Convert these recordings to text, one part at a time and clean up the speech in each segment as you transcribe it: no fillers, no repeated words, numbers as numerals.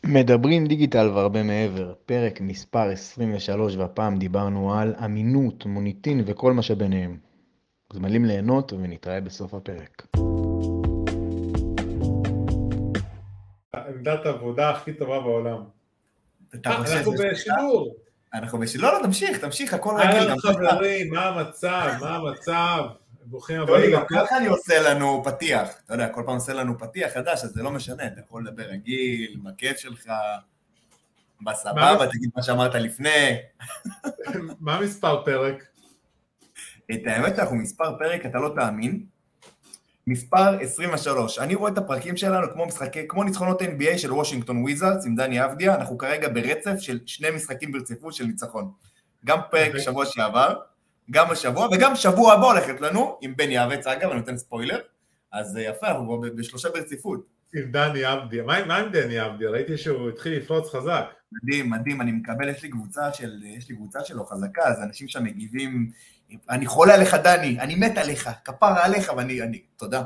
מדברים דיגיטל והרבה מעבר, פרק מספר 23, והפעם דיברנו על אמינות, מוניטין וכל מה שביניהם. מוזמנים ליהנות ונתראה בסוף הפרק. עמדת העבודה הכי טובה בעולם. אנחנו בשידור. לא, תמשיך, הכל רגיל. חברים, מה המצב? ברוכים הבאים. הבאים. ככה אני עושה לנו פתיח, אתה יודע, כל פעם עושה לנו פתיח חדש, אז זה לא משנה, אתה יכול לדבר רגיל, עם הכיף שלך, בסבבה, תגיד מה שאמרת לפני. מה מספר פרק? את האמת, אנחנו מספר פרק, אתה לא תאמין, מספר 23. אני רואה את הפרקים שלנו כמו ניצחונות NBA של וושינגטון וויזארדס עם דני אבדיה, אנחנו כרגע ברצף של 2 משחקים ברציפות של ניצחון. גם פרק שבוע שעבר, גם השבוע, וגם שבוע הבא הולכת לנו, עם בני אבץ, אגב, אני נותן ספוילר, אז יפה, אנחנו ב3 ברציפות. עם דני אבדיה, מה עם דני אבדיה? ראיתי שהוא התחיל לפרוץ חזק. מדהים, אני מקבל, יש לי קבוצה שלו חזקה, אז אנשים שם מגיבים, אני חולה עליך דני, אני מת עליך, כפרה עליך, ואני, תודה.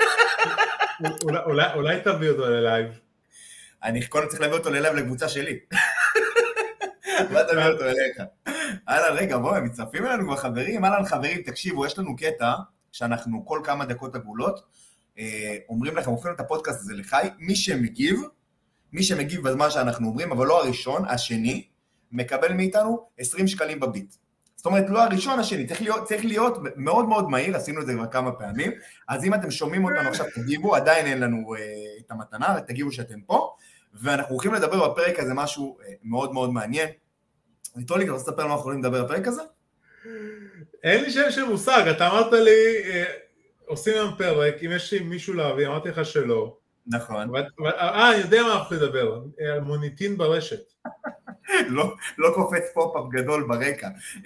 אולי תביא אותו ללייב. אני קודם צריך להביא אותו ללייב לקבוצה שלי. מה תביא אותו אליך? אהלן, רגע, בואו, הם מצטרפים אלינו כבר חברים, חברים, תקשיבו, יש לנו קטע שאנחנו כל כמה דקות עגולות, אומרים לכם, הופכים את הפודקאסט הזה לחי, מי שמגיב בזמן שאנחנו אומרים, אבל לא הראשון, השני, מקבל מאיתנו 20 שקלים בביט. זאת אומרת, לא הראשון, השני, צריך להיות מאוד מאוד מהיר, עשינו את זה כבר כמה פעמים, אז אם אתם שומעים אותנו עכשיו, תגיבו, עדיין אין לנו את המתנה, תגיבו שאתם פה, ואנחנו הולכים לדבר בפרק הזה משהו מאוד מאוד מעניין. טולי, אתה רוצה לספר מה אנחנו יכולים לדבר בפרק הזה? אין לי שם מושג, אתה אמרת לי, עושים היום פרק, אם יש לי מישהו להביא, אמרתי לך שלא. נכון. אני יודע מה אנחנו לדבר, על מוניטין ברשת. לא קופץ פופ-אפ גדול ברקע.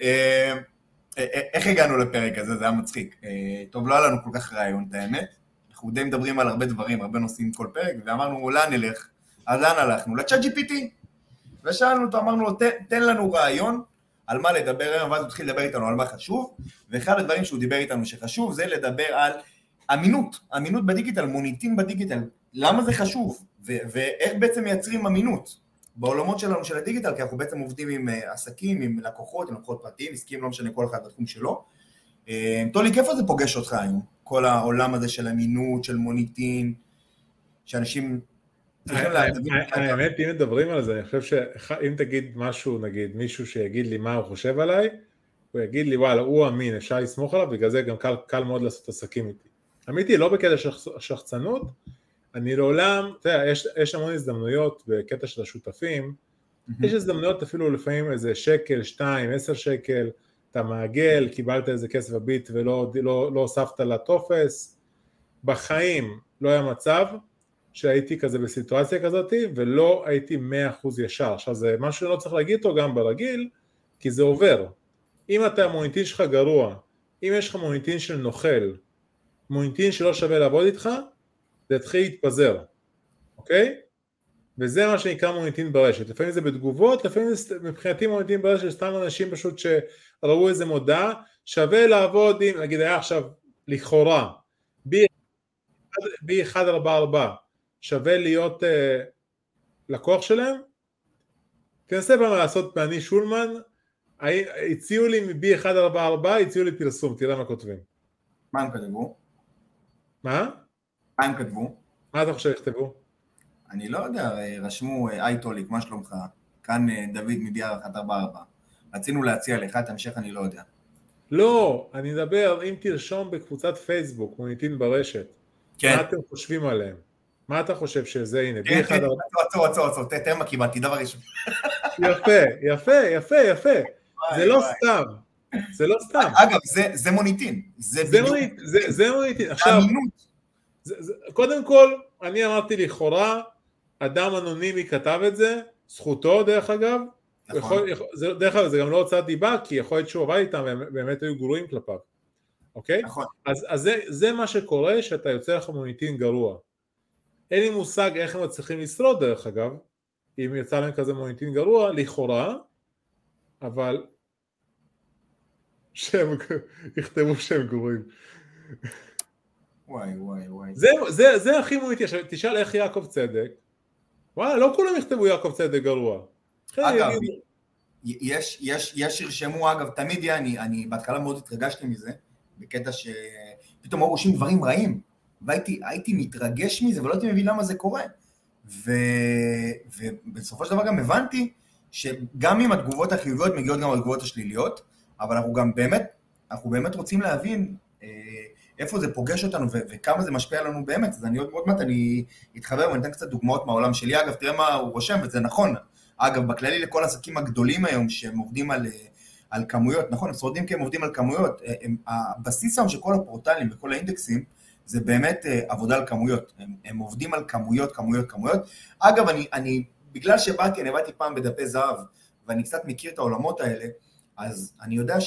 איך הגענו לפרק הזה? זה היה מצחיק. טוב, לא היה לנו כל כך רעיון, את האמת. אנחנו די מדברים על הרבה דברים, הרבה נושאים כל פרק, ואמרנו, לאן נלך? אז לאן הלכנו? לצ'אט GPT. ושאלנו אותו, אמרנו לו, תן לנו רעיון על מה לדבר היום, ואז הוא התחיל לדבר איתנו על מה חשוב, ואחד הדברים שהוא דיבר איתנו שחשוב, זה לדבר על אמינות בדיגיטל, מוניטין בדיגיטל, למה זה חשוב, ואיך בעצם מייצרים אמינות בעולמות שלנו של הדיגיטל, כי אנחנו בעצם עובדים עם עסקים, עם לקוחות פרטיים, עסקים, לא משנה כל אחד בתחום שלו. טולי, איפה זה פוגש אותך היום? כל העולם הזה של אמינות, של מוניטין, שאנשים... האמת, אם מדברים על זה, אני חושב שאם תגיד משהו, נגיד, מישהו שיגיד לי מה הוא חושב עליי, הוא יגיד לי, וואלה, הוא אמין, אפשר לסמוך עליו, בגלל זה גם קל מאוד לעשות עסקים איתי. אמיתי, לא בקטע שחצנות, אני לעולם, אתה יודע, יש המון הזדמנויות בקטע של השותפים, יש הזדמנויות אפילו לפעמים איזה שקל, 2, 10 שקל, אתה מעגל, קיבלת איזה כסף הביט ולא הוספת לטופס, בחיים לא היה מצב שהייתי כזה בסיטואציה כזאת, ולא הייתי 100% ישר. עכשיו זה משהו שלא צריך להגיד אותו גם ברגיל, כי זה עובר. אם אתה המוניטין שלך גרוע, אם יש לך מוניטין של נוכל, מוניטין שלא שווה לעבוד איתך, זה יתחיל להתפזר, אוקיי? וזה מה שנקרא מוניטין ברשת. לפעמים זה בתגובות, לפעמים זה מבחינתי מוניטין ברשת, סתם אנשים פשוט שראו איזה מודעה, שווה לעבוד עם, נגיד היה עכשיו לכאורה, B144, שווה להיות לקוח שלהם, תנסה פעם לעשות פעני שולמן, הציעו לי מ-B144, הציעו לי פרסום, תראה מה כותבים. מה הם כתבו? מה? מה הם כתבו? מה אתה חושב לכתבו? אני לא יודע, רשמו, היי טוליק, מה שלומך? כאן דוד מ-B144. רצינו להציע לך, תמשך אני לא יודע. לא, אני מדבר, אם תרשום בקבוצת פייסבוק, מוניטין ברשת, מה אתם חושבים עליהם? מה אתה חושב שזה, הנה, עצור, תתאר מה קיבלתי, דבר ראשון. יפה, זה לא סתם. אגב, זה מוניטין. זה מוניטין. עכשיו, קודם כל, אני אמרתי לכאורה, אדם אנונימי כתב את זה, זכותו דרך אגב, דרך אגב זה גם לא הוצאת דיבה, כי יכול להיות שהוא עבד איתם, והם באמת היו גרועים כלפיו. אוקיי? נכון. אז זה מה שקורה, שאתה יוצא לך מוניטין גרוע. אין לי מושג איך הם מצליחים לשרוד דרך אגב, אם יצא להם כזה מוניטין גרוע, לכאורה, אבל שהם יכתבו שהם גרועים. וואי. זה הכי מוניטין. עכשיו תשאל איך יעקב צדק, וואלה, לא כולם יכתבו יעקב צדק גרוע. אגב, יש שרשמו, אגב, תמיד אני בהתחלה מאוד התרגשתי מזה, בקטע שפתאום היו רושמים דברים רעים, והייתי מתרגש מזה, ולא הייתי מבין למה זה קורה. ובסופו של דבר גם הבנתי, שגם אם התגובות החיוביות מגיעות גם התגובות השליליות, אבל אנחנו באמת רוצים להבין איפה זה פוגש אותנו וכמה זה משפיע עלינו באמת. אז אני עוד מעט אני אתחבר ואני אתן קצת דוגמאות מהעולם שלי. אגב, תראה מה הוא רושם, וזה נכון. אגב, בכללי לכל העסקים הגדולים היום שהם עובדים על כמויות, נכון, הם שורדים כי הם עובדים על כמויות. הבסיס היום של כל הפורטלים וכל האינדקסים, זה באמת עבודה על כמויות. הם עובדים על כמויות. אגב, בגלל שבאתי פעם בדפי זהב, ואני קצת מכיר את העולמות האלה, אז אני יודע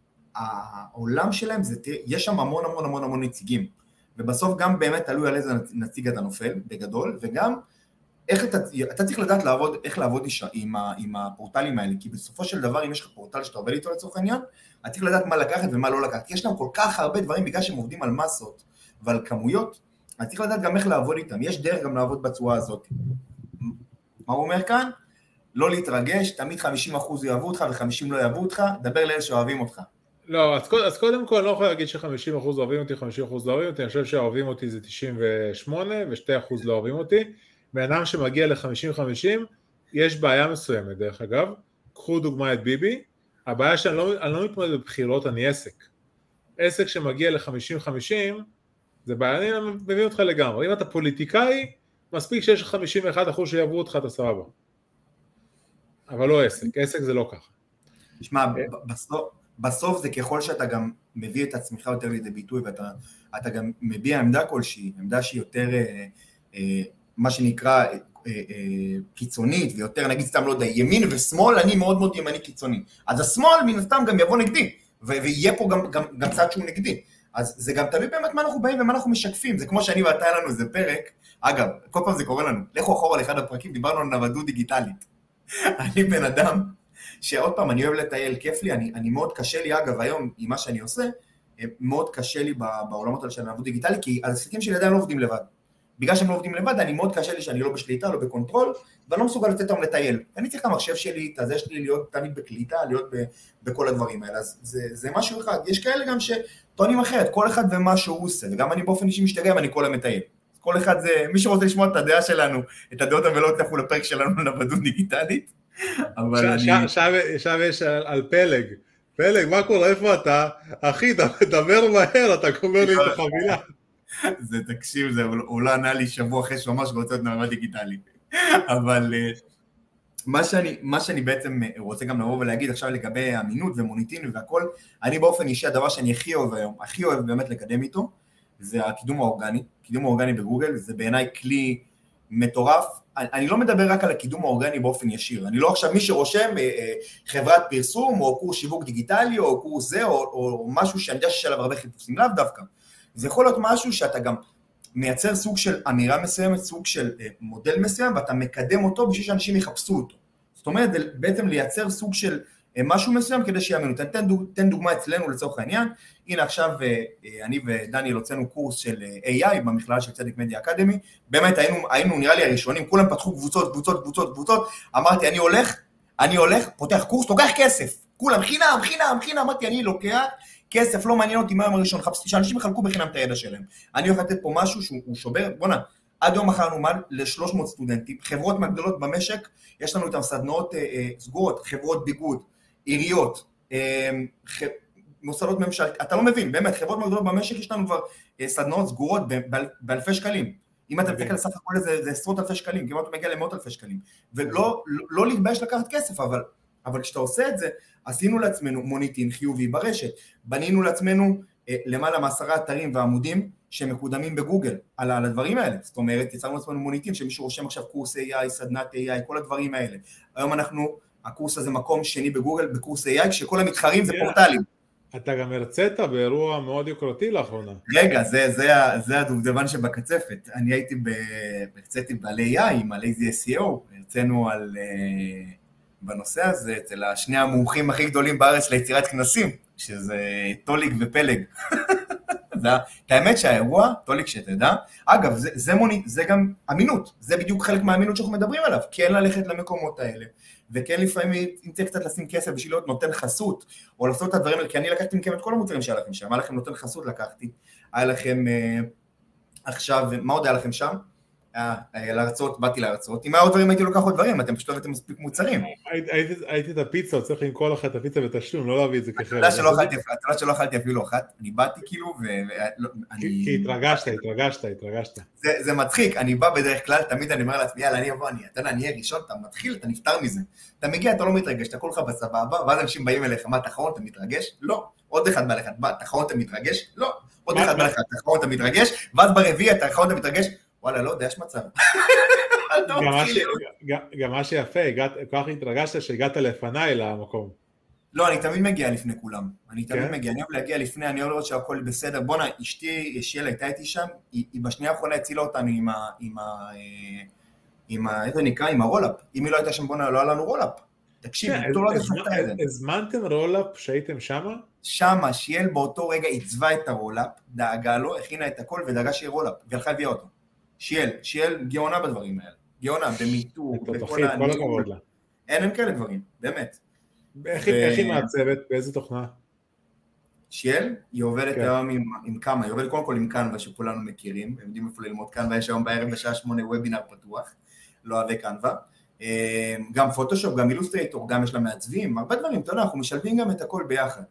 שהעולם שלהם, יש שם המון נציגים, ובסוף גם באמת תלוי על איזה נציג אתה נופל, בגדול, וגם איך אתה צריך לדעת איך לעבוד עם הפורטלים האלה, כי בסופו של דבר, אם יש לך פורטל שאתה עובד איתו לצורך העניין, אתה צריך לדעת מה לקחת ומה לא לקחת, יש להם כל כך הרבה דברים, בגלל שהם עובדים על מסות ועל כמויות, אתה צריך לדעת גם איך לעבוד איתם, יש דרך גם לעבוד בצורה הזאת. מה הוא אומר כאן? לא להתרגש, תמיד 50% יאהבו אותך ו50% לא יאהבו אותך, דבר לאלה שאוהבים אותך. לא, אז קודם כל אני לא יכול להגיד ש50% אוהבים אותי, 50% לא אוהבים אותי, אני חושב שאוהבים אותי זה 98 ו2% לא אוהבים אותי. באדם שמגיע ל50-50, יש בעיה מסוימת דרך אגב, קחו דוגמה את ביבי, הבעיה שאני לא מתמודד בבחירות, אני עסק שמגיע ל50-50, זה בעיה, אני מבין אותך לגמרי, אם אתה פוליטיקאי, מספיק שיש 51% שיעברו אותך, אתה סבבה. אבל לא עסק זה לא ככה. תשמע, בסוף זה ככל שאתה גם מביא את עצמך יותר לידי ביטוי, ואתה גם מביע עמדה כלשהי, עמדה שהיא יותר, מה שנקרא, קיצונית, ויותר נגיד סתם לא יודע, ימין ושמאל, אני מאוד מאוד ימני קיצוני. אז השמאל מן הסתם גם יבוא נגדי, ויהיה פה גם צד שהוא נגדי. אז זה גם תלוי באמת מה אנחנו באים ומה אנחנו משקפים, זה כמו שאני ואתה היה לנו איזה פרק, אגב, כל פעם זה קורה לנו, לכו אחורה לאחד הפרקים, דיברנו על נוודות דיגיטלית. אני בן אדם, שעוד פעם, אני אוהב לטייל, כיף לי, אני מאוד קשה לי, אגב, היום, עם מה שאני עושה, מאוד קשה לי בעולמות האלה של נוודות דיגיטלית, כי העסקים שלי עדיין לא עובדים לבד. בגלל שהם לא עובדים לבד, אני מאוד קשה לי שאני לא בשליטה, לא בקונטרול, ואני לא מסוגל לתת אותם לטייל. אני צריך את המחשב שלי, את הזה שלי, להיות תמיד בקליטה, להיות בכל הדברים האלה. אז זה משהו אחד. יש כאלה גם שטוענים אחרת, כל אחד ומה שהוא עושה, וגם אני באופן אישי משתגע, אני כל המטייל. כל אחד זה, מי שרוצה לשמוע את הדעה שלנו, את הדעות המלאות לכו לפרק שלנו לנוודות דיגיטלית. עכשיו יש על פלג, מה קורה, איפה אתה? אחי, דבר מהר, אתה קומר לי את החבילה. זה תקשיב, הוא לא ענה לי שבוע אחרי שהוא ממש רוצה להיות נוודות דיגיטלית. אבל מה שאני בעצם רוצה גם לבוא ולהגיד עכשיו לגבי אמינות ומוניטין והכל, אני באופן אישי, הדבר שאני הכי אוהב היום, הכי אוהב באמת לקדם איתו, זה הקידום האורגני. קידום האורגני בגוגל, זה בעיניי כלי מטורף. אני לא מדבר רק על הקידום האורגני באופן ישיר, אני לא עכשיו מי שרושם חברת פרסום, או קורס שיווק דיגיטלי, או קורס זה, או משהו שאני יודע שיש עליו הרבה חיפושים, לאו דווקא. זה יכול להיות משהו שאתה גם מייצר סוג של אמירה מסוימת, סוג של מודל מסוים, ואתה מקדם אותו בשביל שאנשים יחפשו אותו. זאת אומרת, בעצם לייצר סוג של משהו מסוים כדי שיאמינו. תן דוגמה אצלנו לצורך העניין, הנה עכשיו אני ודניאל הוצאנו קורס של AI במכללה של צדק מדיה אקדמי, באמת היינו נראה לי הראשונים, כולם פתחו קבוצות, אמרתי אני הולך, פותח קורס, לוקח כסף, כולם חינם, אמרתי אני לוקח כסף, לא מעניין אותי מה היום הראשון, שאנשים יחלקו בחינם את הידע שלהם, אני הולך לתת פה משהו שהוא שובר, בוא'נה, עד יום מחר נאמר ל-300 סטודנטים, חברות מהגדולות במשק, יש לנו איתם סדנאות סגורות, חברות ביגוד, עיריות, מוסדות ממשל, אתה לא מבין, באמת, חברות מהגדולות במשק יש לנו כבר סדנאות סגורות באלפי שקלים, אם אתה תקל לסף הכל זה עשרות אלפי שקלים, כמעט הוא מגיע למאות אלפי שקלים, ולא להתבייש לקחת כסף, אבל כשאתה עושה את זה, עשינו לעצמנו מוניטין חיובי ברשת, בנינו לעצמנו למעלה מ10 אתרים ועמודים שמקודמים בגוגל על הדברים האלה, זאת אומרת, יצרנו לעצמנו מוניטין שמישהו רושם עכשיו קורס AI, סדנת AI, כל הדברים האלה, היום הקורס הזה מקום שני בגוגל, בקורס AI, כשכל המתחרים זה פורטלים. אתה גם הרצית באירוע מאוד יוקרתי לאחרונה. רגע, זה הדובדבן שבקצפת, אני הרציתי על AI, על SEO, הרצינו בנושא הזה, אצל השני המומחים הכי גדולים בארץ ליצירת כנסים, שזה טוליק ופלג. האמת שהאירוע, טוליק שתדע, אגב, זה גם אמינות, זה בדיוק חלק מהאמינות שאנחנו מדברים עליו, כן ללכת למקומות האלה, וכן לפעמים אם צריך קצת לשים כסף בשביל להיות נותן חסות, או לעשות את הדברים האלה, כי אני לקחתי מכם את כל המוצרים שהיה לכם שם, היה לכם נותן חסות לקחתי, היה לכם עכשיו, מה עוד היה לכם שם? לארצות, באתי לארצות, אם היה עוד דברים הייתי לוקח עוד דברים, אתם פשוט לא הבאתם מספיק מוצרים. הייתי את הפיצה, צריך למכור לך את הפיצה בתשלום, לא להביא את זה כחלק. אתה יודע שלא אכלתי אפילו אחת, אני באתי כאילו, כי התרגשת. זה מצחיק, אני בא בדרך כלל, תמיד אני אומר לעצמי, יאללה, אני אבוא, אני אהיה ראשון, אתה מתחיל, אתה נפטר מזה. אתה מגיע, אתה לא מתרגש, אתה כולך בסבבה, ואז אנשים באים אליך, מה, תחרון, אתה מתרגש? לא. עוד אחד בא לך, תחרון, אתה מתרגש? לא. עוד אחד בא לך, תחרון, אתה מתרגש? ואז ברביעי, תחרון, אתה מתרגש? וואלה, לא יודע, יש מצב. גם מה שיפה, כל כך התרגשת שהגעת לפניי למקום. לא, אני תמיד מגיע לפני כולם. אני אוהב להגיע לפני, אני אוהב לראות שהכל בסדר. בוא'נה, אשתי, ישיאל הייתה איתי שם, היא בשנייה האחרונה הצילה אותנו עם הרולאפ. אם היא לא הייתה שם, בוא'נה, לא היה לנו רולאפ. תקשיב, לא דחתה את זה. הזמנתם רולאפ שהייתם שמה? שמה, שיאל באותו רגע עיצבה את הרולאפ, דאגה לו, הכינה את הכל ודאגה שיהיה רולאפ, והלכה הביאה אותו. שיאל גאונה בדברים האלה, גאונה, במיתור, בכל הכבוד לה. אין כאלה דברים, באמת. איך היא מעצבת? באיזה תוכנה? שיאל, היא עובדת היום עם כמה, היא עובדת קודם כל עם קנווה שכולנו מכירים, הם יודעים איפה ללמוד קנווה, יש היום בערב בשעה 8 וובינר פתוח, לא אוהבי קנווה, גם פוטושופ, גם אילוסטרייטור, גם יש לה מעצבים, הרבה דברים, אתה יודע, אנחנו משלבים גם את הכל ביחד.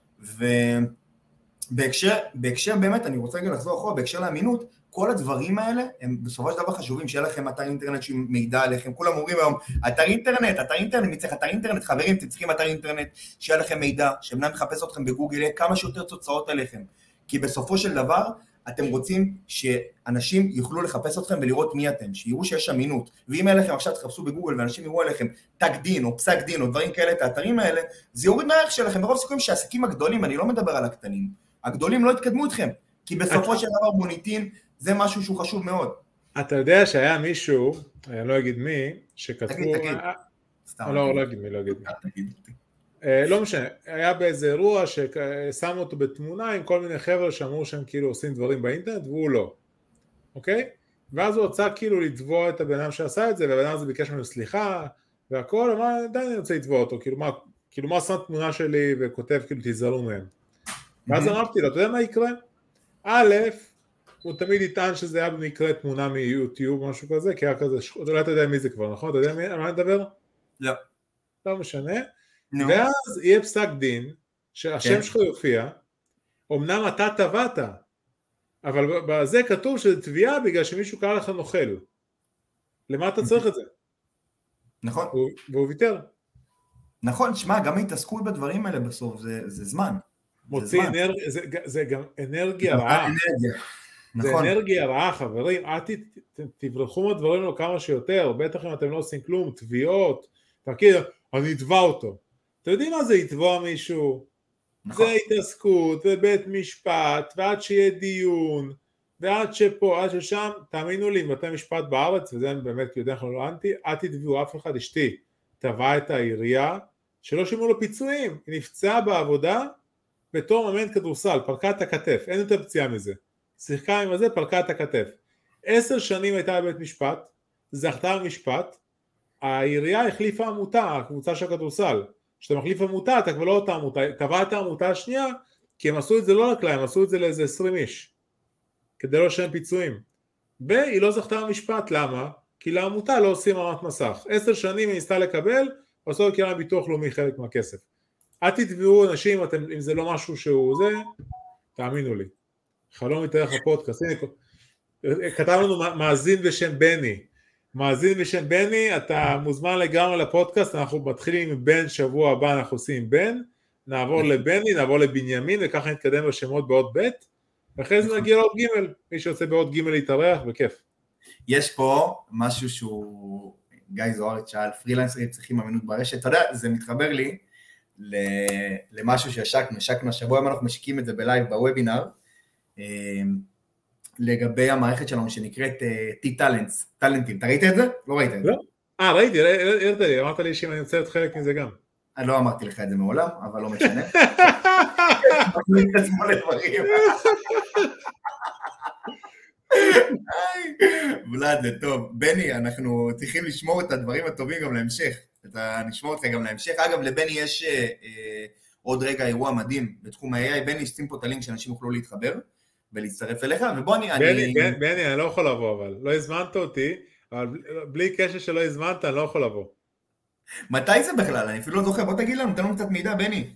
ובהקשר באמת, אני רוצה רגע לחזור אחורה, בהקשר לאמינות, כל הדברים האלה הם בסופו של דבר חשובים, שיהיה לכם אתר אינטרנט שמידע עליכם, כולם אומרים היום, אתר אינטרנט, מי צריך אתר אינטרנט, חברים, אתם צריכים אתר אינטרנט, שיהיה לכם מידע, שבנם מחפש אתכם בגוגל, יהיה כמה שיותר תוצאות עליכם, כי בסופו של דבר, אתם רוצים שאנשים יוכלו לחפש אתכם ולראות מי אתם, שיראו שיש אמינות, ואם אליכם עכשיו תחפשו בגוגל, ואנשים יראו עליכם תג דין, או פסק דין, או דברים כאלה, את האתרים האלה, זה יוריד מהערך שלכם, ברוב סיכויים שהעסקים הגדולים, אני לא מדבר על הקטנים, הגדולים לא יתקדמו אתכם, כי בסופו של דבר מוניטין זה משהו שהוא חשוב מאוד. אתה יודע שהיה מישהו, אני לא אגיד מי, שכתבו... תגיד. לא אגיד מי, לא משנה, היה באיזה אירוע ששמו אותו בתמונה עם כל מיני חבר'ה שאמרו שהם כאילו עושים דברים באינטרנט והוא לא, אוקיי? ואז הוא רוצה כאילו לתבוע את הבן אדם שעשה את זה, והבן אדם הזה ביקש ממנו סליחה והכל, אמר, די אני רוצה לתבוע אותו, כאילו מה שם תמונה שלי וכותב כאילו תיזהרו מהם. ואז אמרתי לו, אתה יודע מה יקרה? א', הוא תמיד יטען שזה היה במקרה תמונה מיוטיוב או משהו כזה, כי היה כזה, אולי אתה יודע מי זה כבר, נכון? אתה יודע על מה נדבר? לא. לא משנה. ואז יהיה פסק דין, שהשם שלך יופיע, אמנם אתה טבעת, אבל בזה כתוב שזה תביעה בגלל שמישהו קרא לך נוכל. למה אתה צריך את זה? נכון. והוא ויתר. נכון, שמע, גם ההתעסקות בדברים האלה בסוף, זה זמן. מוציא אנרגיה, זה גם אנרגיה רעה. זה אנרגיה רעה, חברים, תברחו מהדברים לו כמה שיותר, בטח אם אתם לא עושים כלום, תביעות, תגיד, אני אתבע אותו. אתם יודעים מה זה יתבע מישהו? זה התעסקות, ובית משפט, ועד שיהיה דיון, ועד שפה, עד ששם, תאמינו לי, בתי משפט בארץ, וזה באמת יודע אנחנו לא אנטי, אל תתביעו אף אחד, אשתי, תבע את העירייה, שלא שימו לו פיצויים, היא נפצעה בעבודה, בתור מאמן כדורסל, פרקה את הכתף, אין יותר פציעה מזה. שיחקה עם הזה, פרקה את הכתף. 10 שנים הייתה בבית משפט, זכתה במשפט, העירייה החליפה עמותה, הקבוצה של הכדורסל. כשאתה מחליף עמותה, אתה כבר לא אותה עמותה, קבעה את העמותה השנייה, כי הם עשו את זה לא רק להם, עשו את זה לאיזה 20 איש, כדי לא לשלם פיצויים. והיא לא זכתה במשפט, למה? כי לעמותה לא עושים הרמת מסך. 10 שנים היא ניסתה לקבל, עשו לקרן ביטוח לאומי חלק מהכסף. אל תתביעו אנשים, אם זה לא משהו שהוא זה, תאמינו לי. חלום יתארך הפודקאסט, כתב לנו מאזין בשם בני, מאזין בשם בני, אתה מוזמן לגמרי לפודקאסט, אנחנו מתחילים עם בן, שבוע הבא אנחנו עושים בן, נעבור לבני, נעבור לבנימין, וככה נתקדם בשמות בעוד ב', ואחרי זה נגיע לעוד ג', מי שיוצא בעוד ג' להתארח, בכיף. יש פה משהו שהוא, גיא זוארץ שאל, פרילנסרים צריכים אמינות ברשת, אתה יודע, זה מתחבר לי למשהו שהשקנו השבוע, אנחנו משיקים את זה בלייב בוובינר, לגבי המערכת שלנו שנקראת טלנטים, אתה ראית את זה? לא ראית את זה? ראיתי, אמרת לי שאם אני רוצה להיות חלק מזה גם. אני לא אמרתי לך את זה מעולם, אבל לא משנה. מכניס את עצמו לדברים. ולד, זה טוב. בני, אנחנו צריכים לשמור את הדברים הטובים גם להמשך. נשמור אותך גם להמשך. אגב, לבני יש עוד רגע אירוע מדהים בתחום ה-AI. בני, שים פה את הלינק שאנשים יוכלו להתחבר ולהצטרף אליך, ובוא בני, אני לא יכול לבוא, אבל לא הזמנת אותי, אבל בלי קשר שלא הזמנת, אני לא יכול לבוא. מתי זה בכלל? אני אפילו לא זוכר, בוא תגיד לנו, תן לנו קצת מידע, בני.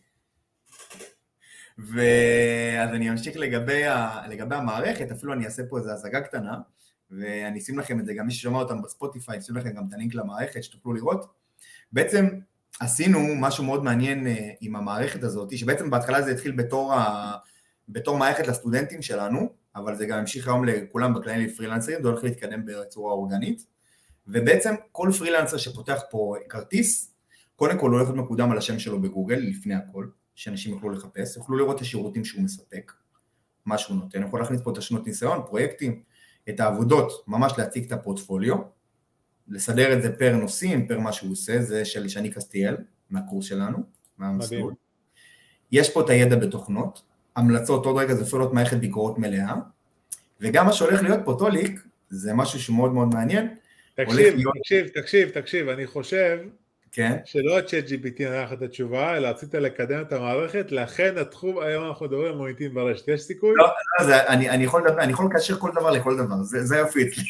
ואז אני אמשיך לגבי המערכת, אפילו אני אעשה פה איזו השגה קטנה, ואני אשים לכם את זה, גם מי ששומע אותם בספוטיפיי, אשים לכם גם את הלינק למערכת, שתוכלו לראות. בעצם עשינו משהו מאוד מעניין עם המערכת הזאת, שבעצם בהתחלה זה התחיל בתור מערכת לסטודנטים שלנו, אבל זה גם המשיך היום לכולם בכללים לפרילנסרים, זה הולך להתקדם בצורה אורגנית, ובעצם כל פרילנסר שפותח פה כרטיס, קודם כל הוא הולך להיות מקודם על השם שלו בגוגל, לפני הכל, שאנשים יוכלו לחפש, יוכלו לראות את השירותים שהוא מספק, מה שהוא נותן, יכול להכניס פה את השנות ניסיון, פרויקטים, את העבודות, ממש להציג את הפורטפוליו, לסדר את זה פר נושאים, פר מה שהוא עושה, זה של שני קסטיאל, מהקורס שלנו, מהמסלול. יש פה את הידע בתוכנות, המלצות, עוד רגע זה אפילו להיות מערכת ביקורות מלאה, וגם מה שהולך להיות פה טוליק, זה משהו שמאוד מאוד מעניין. תקשיב, אני חושב שלא ה-ChatGPT נראה את התשובה, אלא רצית לקדם את המערכת, לכן התחום, היום אנחנו מדברים על מוניטין ברשת, יש סיכוי? לא, אני יכול לקשר כל דבר לכל דבר, זה יופי אצלי.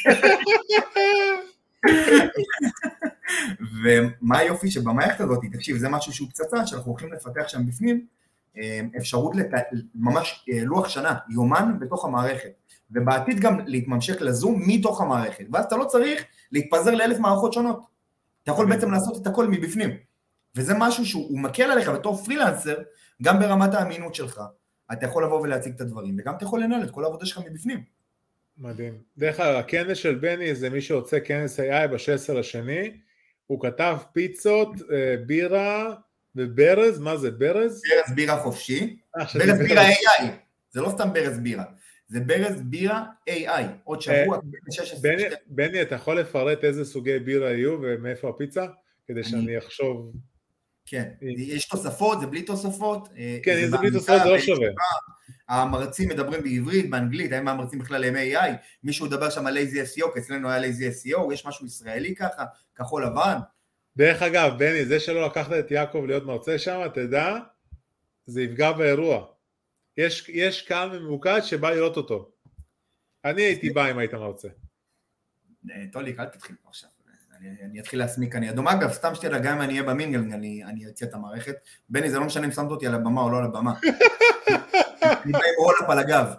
ומה היופי שבמערכת הזאת, תקשיב, זה משהו שהוא פצצה, שאנחנו הולכים לפתח שם בפנים, אפשרות ממש לוח שנה, יומן בתוך המערכת, ובעתיד גם להתממשק לזום מתוך המערכת, ואז אתה לא צריך להתפזר ל1,000 מערכות שונות, אתה יכול בעצם לעשות את הכל מבפנים, וזה משהו שהוא מקל עליך בתור פרילנסר, גם ברמת האמינות שלך, אתה יכול לבוא ולהציג את הדברים, וגם אתה יכול לנהל את כל העבודה שלך מבפנים. מדהים. דרך כלל, הכנס של בני זה מי שהוצא כנס AI ב-16 לשני, הוא כתב פיצות, בירה וברז, מה זה ברז? ברז בירה חופשי, ברז בירה AI, זה לא סתם ברז בירה, זה ברז בירה AI, עוד שבוע. בני, אתה יכול לפרט איזה סוגי בירה יהיו ומאיפה הפיצה? כדי שאני אחשוב. כן, יש תוספות, זה בלי תוספות. כן, אם זה בלי תוספות זה לא שווה. המרצים מדברים בעברית, באנגלית, האם המרצים בכלל ל-AI, מישהו מדבר שם על lazy SEO, כי אצלנו היה lazy SEO, יש משהו ישראלי ככה, כחול לבן. דרך אגב, בני, זה שלא לקחת את יעקב להיות מרצה שם, תדע, זה יפגע באירוע. יש קהל ממוקד שבא לראות אותו. אני הייתי בא אם היית מרצה. טוליק, אל תתחיל פה עכשיו. אני אתחיל להסמיק, אני אדום. אגב, סתם שתדע, גם אם אני אהיה במינגל, אני אציע את המערכת. בני, זה לא משנה אם שמת אותי על הבמה או לא על הבמה. אני בא עם רולאפ על הגב.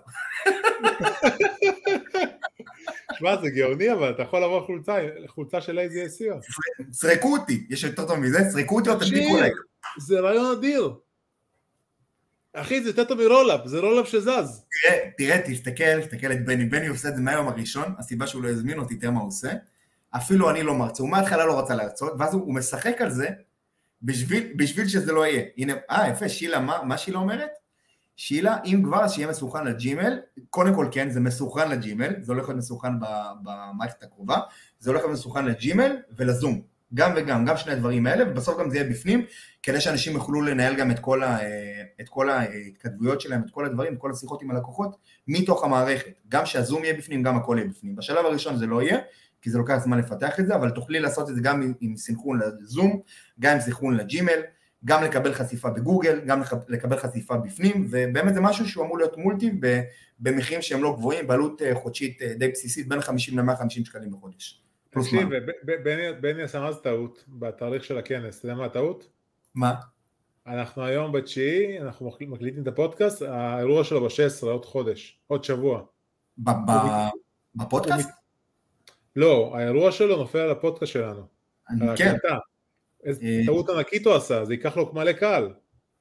שמע, זה גאוני, אבל אתה יכול לבוא חולצה של איזה SEO. סרקו אותי, יש יותר טוב מזה, סרקו אותי או תדביקו עליי. זה רעיון אדיר. אחי, זה טטו מרולאפ, זה רולאפ שזז. תראה, תסתכל את בני. בני עושה את זה מהיום הראשון, הסיבה שהוא לא הזמין אותי, תראה מה הוא עושה. אפילו אני לא מרצה, הוא מההתחלה לא רצה להרצות, ואז הוא משחק על זה, בשביל שזה לא יהיה. הנה, יפה, שילה, מה שילה אומרת? שילה, אם כבר, שיהיה מסוכן לג'ימל, קודם כל כן, זה מסוכן לג'ימל, זה הולך להיות מסוכן במערכת הקרובה, זה הולך להיות מסוכן לג'ימל ולזום, גם וגם, גם שני הדברים האלה, ובסוף גם זה יהיה בפנים, כדי שאנשים יוכלו לנהל גם את כל ההתכתבויות שלהם, את כל הדברים, את כל השיחות עם הלקוחות, מתוך המערכת, גם שהזום יהיה בפנים, גם הכל יהיה בפנים. בשלב הראשון זה לא יהיה, כי זה לוקח זמן לפתח את זה, אבל תוכלי לעשות את זה גם עם סינכרון לזום, גם עם סינכרון לג'ימל, גם לקבל חשיפה בגוגל, גם לקבל חשיפה בפנים, ובאמת זה משהו שהוא אמור להיות מולטי, במחירים שהם לא גבוהים, בעלות חודשית די בסיסית, בין 50 ל-150 שקלים בחודש. תקשיב, בני עשה מה זה טעות, בתאריך של הכנס, אתה יודע מה הטעות? מה? אנחנו היום בתשיעי, אנחנו מקליטים את הפודקאסט, האירוע שלו ב-16, עוד חודש, עוד שבוע. בפודקאסט? לא, האירוע שלו נופל על הפודקאסט שלנו. כן. טעות ענקית הוא עשה, זה ייקח לו כמו לקהל.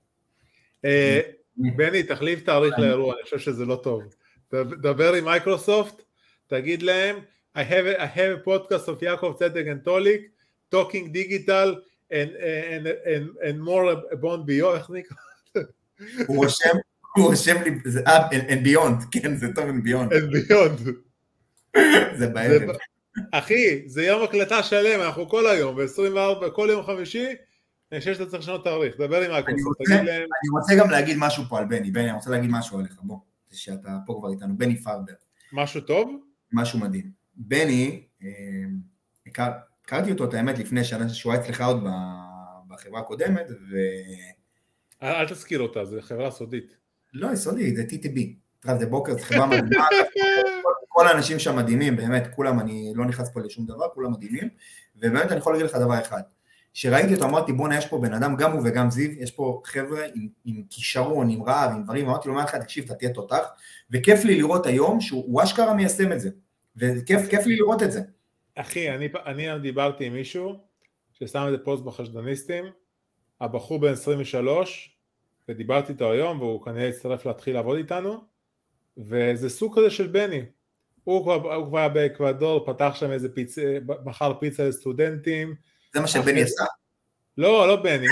בני, תחליף תאריך לאירוע, אני חושב שזה לא טוב. דבר עם מייקרוסופט, תגיד להם, I have a podcast of יעקב צדק and טוליק, talking digital and more about beyond, איך נקרא? הוא רושם לי, and beyond, כן, זה טוב and beyond. and beyond. זה בערב. אחי, זה יום הקלטה שלם, אנחנו כל היום, ב-24, כל יום חמישי, אני חושב שאתה צריך לשנות תאריך, דבר עם מייקרוסופט, אני רוצה גם להגיד משהו פה על בני, אני רוצה להגיד משהו עליך, בוא, זה שאתה פה כבר איתנו, בני פרבר. משהו טוב? משהו מדהים. בני, הכרתי אותו את האמת לפני שנה שהוא היה אצלך עוד בחברה הקודמת, אל תזכיר אותה, זו חברה סודית. לא, היא סודית, זה TTB, טראב דה בוקר, זו חברה מדהימה, כל האנשים שם מדהימים, באמת, כולם, אני לא נכנס פה לשום דבר, כולם מדהימים, ובאמת אני יכול להגיד לך דבר אחד, שראיתי אותו, אמרתי, בוא נהיה פה בן אדם, גם הוא וגם זיו, יש פה חבר'ה עם כישרון, עם רעב, עם דברים, אמרתי לו, מה לך, תקשיב, אתה תהיה תותח, וכיף לי לראות היום שהוא אשכרה מיישם את זה, וכיף לי לראות את זה. אחי, אני דיברתי עם מישהו, ששם את זה פוסט בחשדניסטים, הבחור בן 23, ודיברתי איתו היום, והוא כנראה יצטרף להתחיל לעבוד איתנו, וזה סוג כזה של בני, הוא כבר באקוודור, פתח שם איזה פיצה, מחר פיצה לסטודנטים. זה מה שבני עשה? לא בני,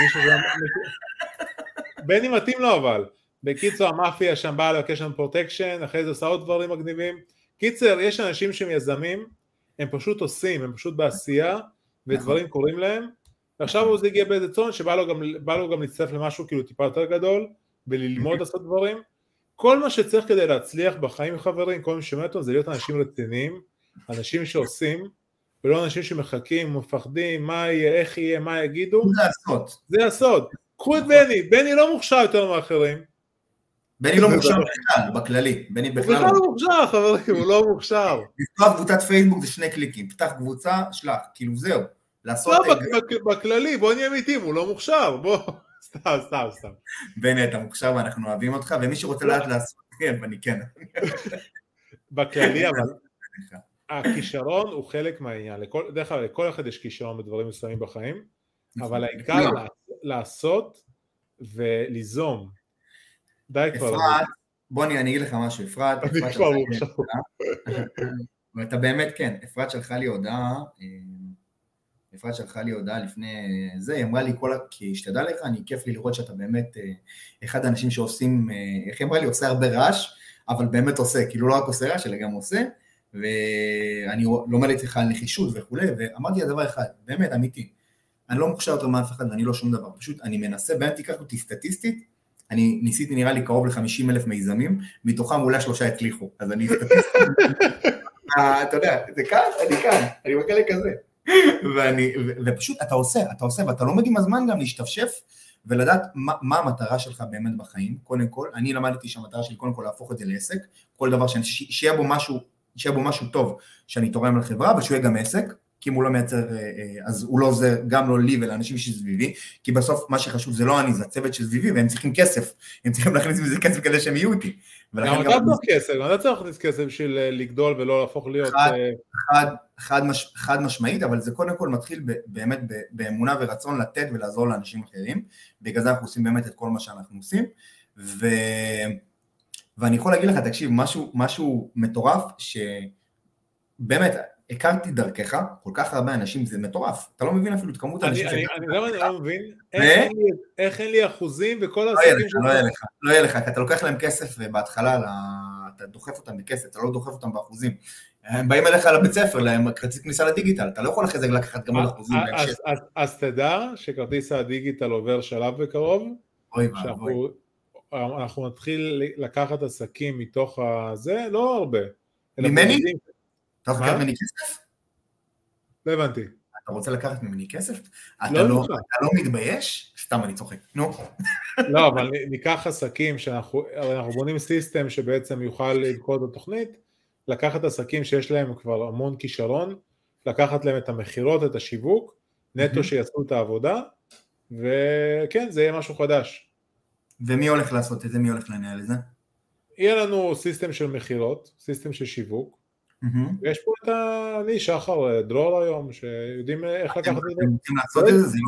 בני מתאים לו אבל. בקיצור, המאפיה שם באה לבקש לנו פרוטקשן, אחרי זה עושה עוד דברים מגניבים. קיצר, יש אנשים שהם יזמים, הם פשוט עושים, הם פשוט בעשייה, ודברים קורים להם, ועכשיו הוא הגיע באיזה צון שבא לו גם להצטרף למשהו כאילו טיפה יותר גדול, וללמוד לעשות דברים. כל מה שצריך כדי להצליח בחיים חברים, כל מי שומע אותו, זה להיות אנשים רציניים, אנשים שעושים, ולא אנשים שמחכים, מפחדים, מה יהיה, איך יהיה, מה יגידו. זה הסוד. זה הסוד. קחו את בני לא מוכשר יותר מאחרים. בני לא מוכשר בכלל, בכללי. בני בכלל הוא לא מוכשר, חברים, הוא לא מוכשר. לפתוח קבוצת פייסבוק זה 2 קליקים, פתח קבוצה, שלח, כאילו זהו. לא, בכללי, בוא נהיה אמיתים, הוא לא מוכשר, בוא. סתם. בני, אתה מוכשר ואנחנו אוהבים אותך, ומי שרוצה לדעת לעשות, אני כן. בכללי, אבל הכישרון הוא חלק מהעניין. דרך כלל, לכל אחד יש כישרון בדברים מסוימים בחיים, אבל העיקר לעשות וליזום. די כבר. אפרת, בוא אני אגיד לך משהו, אפרת. אני כבר מוכשר. ואתה באמת כן, אפרת שלחה לי הודעה לפני זה, היא אמרה לי, כי השתדע לך, כיף לי לראות שאתה באמת אחד האנשים שעושים, איך היא אמרה לי, עושה הרבה רעש, אבל באמת עושה, כאילו לא רק עושה רעש, אלא גם עושה, ואני לומד אצלך על נחישות וכו', ואמרתי הדבר אחד, באמת אמיתי, אני לא מוכשר יותר מאף אחד ואני לא שום דבר, פשוט אני מנסה, באמת תיקח אותי סטטיסטית, אני ניסיתי נראה לי קרוב ל50,000 מיזמים, מתוכם אולי 3 הצליחו, אז אני סטטיסטית, אתה יודע, זה כאן, אני מקלה כזה. ופשוט אתה עושה, ואתה לומד עם הזמן גם להשתפשף, ולדעת מה המטרה שלך באמת בחיים, קודם כל, אני למדתי שהמטרה שלי קודם כל להפוך את זה לעסק, כל דבר שיהיה בו משהו טוב, שאני תורם לחברה, אבל שהוא יהיה גם עסק, כי אם הוא לא מייצר, אז הוא לא עוזר גם לא לי ולאנשים שסביבי, כי בסוף מה שחשוב זה לא אני, זה הצוות שסביבי, והם צריכים כסף, הם צריכים להכניס מזה כסף כדי שהם יהיו איתי. גם אתה צריך כסף, גם אתה צריך להכניס כסף בשביל לגדול ולא להפוך להיות... חד משמעית, אבל זה קודם כל מתחיל באמת באמונה ורצון לתת ולעזור לאנשים אחרים, בגלל זה אנחנו עושים באמת את כל מה שאנחנו עושים, ואני יכול להגיד לך, תקשיב, משהו מטורף, שבאמת, הכרתי דרכך, כל כך הרבה אנשים, זה מטורף, אתה לא מבין אפילו את כמות האנשים. אני לא מבין, איך אין לי אחוזים וכל העסקים שלך. לא יהיה לך, כי אתה לוקח להם כסף בהתחלה, אתה דוחף אותם בכסף, אתה לא דוחף אותם באחוזים, הם באים אליך לבית ספר, להם כרטיס כניסה לדיגיטל, אתה לא יכול אחרי זה לקחת גם עוד אחוזים. אז תדע שכרטיס הדיגיטל עובר שלב בקרוב, אנחנו נתחיל לקחת עסקים מתוך הזה, לא הרבה. ממני? אתה רוצה לקחת ממני כסף? לא הבנתי. אתה רוצה לקחת ממני כסף? אתה לא מתבייש? סתם אני צוחק. נו. לא, אבל ניקח עסקים שאנחנו בונים סיסטם שבעצם יוכל לדקוד בתוכנית, לקחת עסקים שיש להם כבר המון כישרון, לקחת להם את המחירות, את השיווק, נטו שיעשו את העבודה, וכן, זה יהיה משהו חדש. ומי הולך לעשות את זה? מי הולך לנהל את זה? יהיה לנו סיסטם של מחירות, סיסטם של שיווק, ויש פה את אני, שחר, דרור היום, שיודעים איך לקחת את זה. אתם רוצים לעשות את זה?